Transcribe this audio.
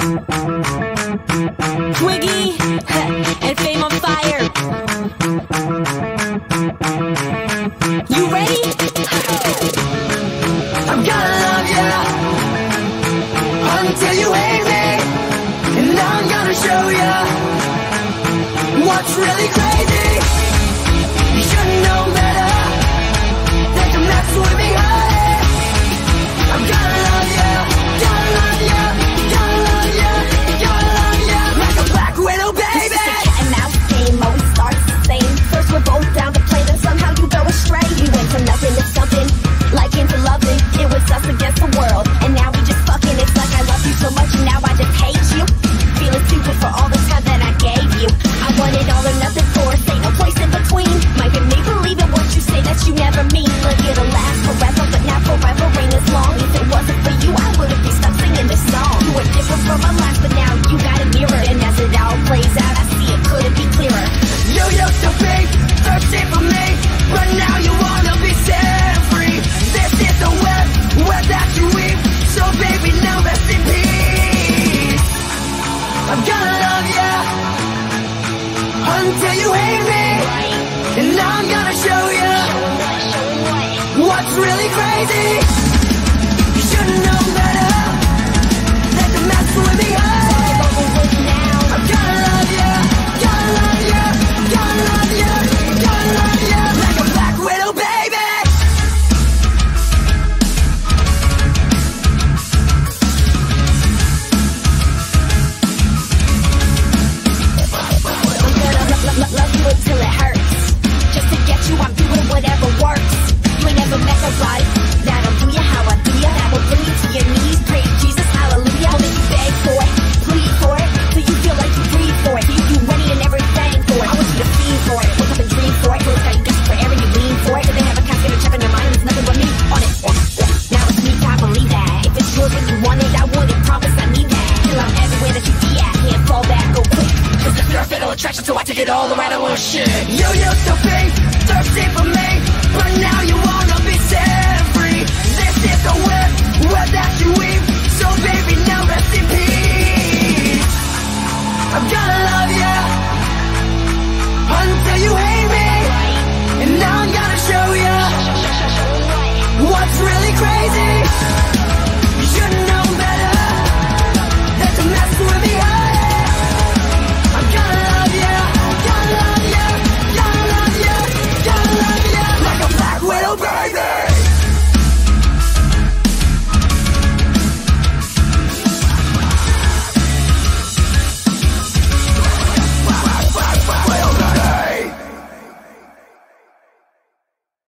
Twiggy and Fame on Fire. You ready? I'm gonna love you until you hate me, and I'm gonna show you what's really crazy. You should know better than to mess with me, honey. I'm gonna love you, gonna love you, gonna love you, gonna love you like a black widow, baby. This is a cat and mouse game, always starts the same. First we're both down to play, then somehow you go astray. We went from nothing to something, like into loving. It was us against the world, and now we just fucking. It's like I love you so much, and now I just hate you. Feeling stupid for all the time that I gave you. I wanted all or nothing for us, ain't no place in between. Might get me believe in what you say that you never mean. Look, it'll last forever, but now forever ain't as long. If it wasn't for you, I wouldn't be stuck singing this song. You were different from my last, but now you got a mirror, and as it all plays out, I see it couldn't be clearer. You used to be thirsty for me, but now you wanna be set free. This is the web that you weave, so baby now rest in peace. I'm gonna love you until you hate me, and I'm gonna show you what's really crazy. You should know better than to mess with me, honey. I'm gonna love you, gonna love you, gonna love you, gonna love you like a black widow, baby. I'm gonna love you until it hurts. Just to get you, I'm doing whatever works. You ain't never met nobody that'll do you how I do you. That will bring you to your knees. Praise Jesus, hallelujah. I'll make you beg for it, plead for it, till you feel like you breathe for it. Till you do any and everything for it. I want you to feed for it, wake up and dream for it. Till it's got you desperate for air and you lean for it. But they have a casket or chip in their mind, and there's nothing but me on it. Now it's me, I believe that. If it's yours and you want it, I wouldn't promise I need that. Till I'm everywhere that you be at, can't fall back, go quick. Cause if you're a fatal attraction, so I take it all around, I want shit. You used to be thirsty for me,